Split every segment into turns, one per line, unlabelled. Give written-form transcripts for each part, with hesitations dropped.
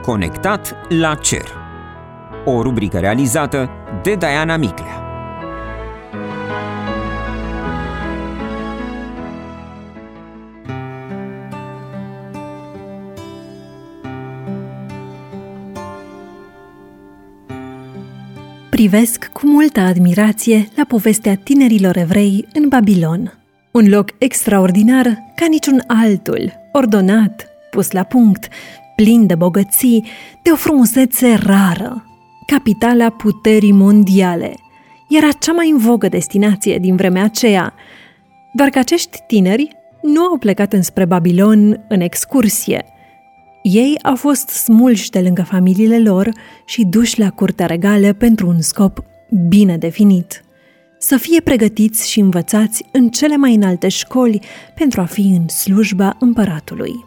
Conectat la cer. O rubrică realizată de Diana Miclea.
Privesc cu multă admirație la povestea tinerilor evrei în Babilon. Un loc extraordinar ca niciun altul, ordonat, pus la punct, plin de bogății, de o frumusețe rară. Capitala puterii mondiale. Era cea mai în vogă destinație din vremea aceea. Doar că acești tineri nu au plecat înspre Babilon în excursie. Ei au fost smulși de lângă familiile lor și duși la curtea regală pentru un scop bine definit. Să fie pregătiți și învățați în cele mai înalte școli pentru a fi în slujba împăratului.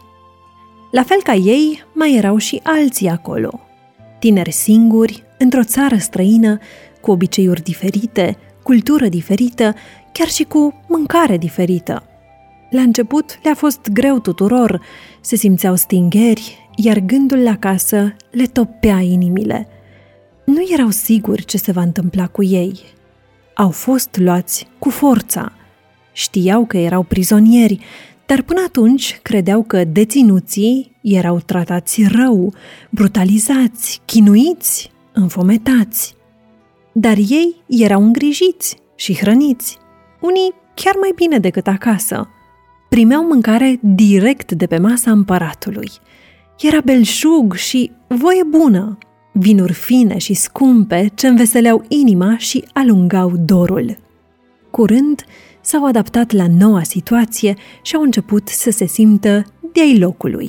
La fel ca ei, mai erau și alții acolo. Tineri singuri, într-o țară străină, cu obiceiuri diferite, cultură diferită, chiar și cu mâncare diferită. La început le-a fost greu tuturor, se simțeau stingeri, iar gândul la casă le topea inimile. Nu erau siguri ce se va întâmpla cu ei. Au fost luați cu forța. Știau că erau prizonieri, dar până atunci credeau că deținuții erau tratați rău, brutalizați, chinuiți, înfometați. Dar ei erau îngrijiți și hrăniți, unii chiar mai bine decât acasă. Primeau mâncare direct de pe masa împăratului. Era belșug și voie bună, vinuri fine și scumpe ce înveseleau inima și alungau dorul. Curând s-au adaptat la noua situație și au început să se simtă de-ai locului.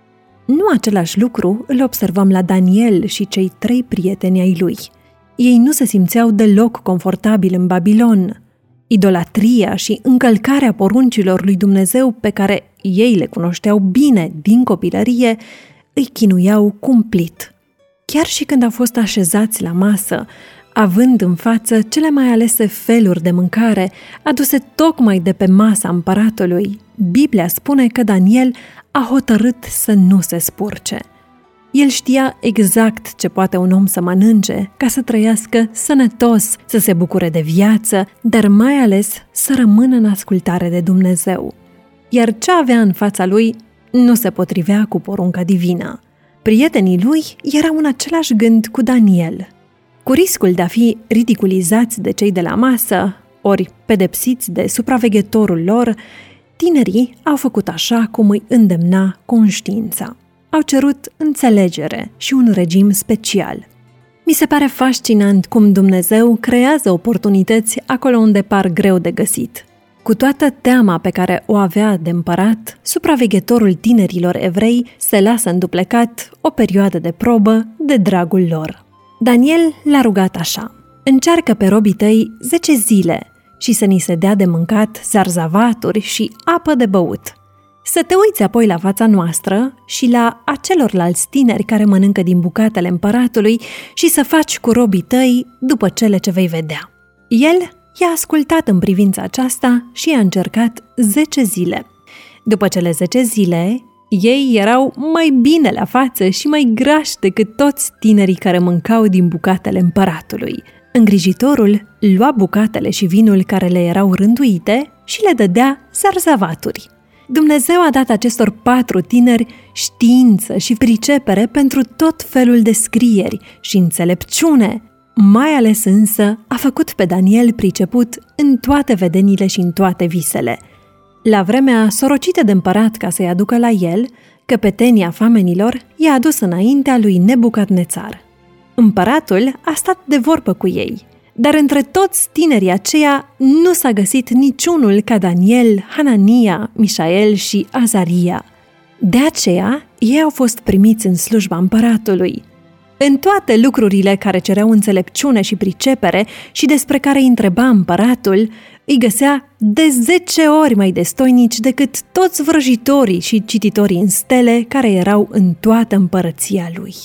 Nu același lucru îl observam la Daniel și cei 3 prieteni ai lui. Ei nu se simțeau deloc confortabili în Babilon. Idolatria și încălcarea poruncilor lui Dumnezeu pe care ei le cunoșteau bine din copilărie îi chinuiau cumplit. Chiar și când au fost așezați la masă, având în față cele mai alese feluri de mâncare aduse tocmai de pe masa împăratului, Biblia spune că Daniel a hotărât să nu se spurce. El știa exact ce poate un om să mănânce ca să trăiască sănătos, să se bucure de viață, dar mai ales să rămână în ascultare de Dumnezeu. Iar ce avea în fața lui nu se potrivea cu porunca divină. Prietenii lui erau în același gând cu Daniel. Cu riscul de a fi ridiculizați de cei de la masă, ori pedepsiți de supraveghetorul lor, tinerii au făcut așa cum îi îndemna conștiința. Au cerut înțelegere și un regim special. Mi se pare fascinant cum Dumnezeu creează oportunități acolo unde par greu de găsit. Cu toată teama pe care o avea de împărat, supraveghetorul tinerilor evrei se lasă înduplecat o perioadă de probă de dragul lor. Daniel l-a rugat așa: încearcă pe robii tăi 10 zile și să ni se dea de mâncat zarzavaturi și apă de băut. Să te uiți apoi la fața noastră și la acelorlalți tineri care mănâncă din bucatele împăratului și să faci cu robii tăi după cele ce vei vedea. El i-a ascultat în privința aceasta și i-a încercat 10 zile. După cele 10 zile, ei erau mai bine la față și mai grași decât toți tinerii care mâncau din bucatele împăratului. Îngrijitorul lua bucatele și vinul care le erau rânduite și le dădea zarzavaturi. Dumnezeu a dat acestor 4 tineri știință și pricepere pentru tot felul de scrieri și înțelepciune. Mai ales însă a făcut pe Daniel priceput în toate vedenile și în toate visele. La vremea sorocită de împărat ca să-i aducă la el, căpetenia famenilor i-a adus înaintea lui Nebucadnețar. Împăratul a stat de vorbă cu ei, dar între toți tinerii aceia nu s-a găsit niciunul ca Daniel, Hanania, Mișael și Azaria. De aceea, ei au fost primiți în slujba împăratului. În toate lucrurile care cereau înțelepciune și pricepere și despre care îi întreba împăratul, îi găsea de 10 ori mai destoinici decât toți vrăjitorii și cititorii în stele care erau în toată împărăția lui.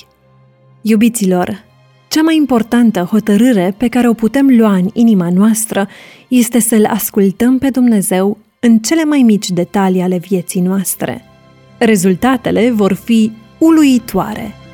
Iubiților, cea mai importantă hotărâre pe care o putem lua în inima noastră este să-L ascultăm pe Dumnezeu în cele mai mici detalii ale vieții noastre. Rezultatele vor fi uluitoare.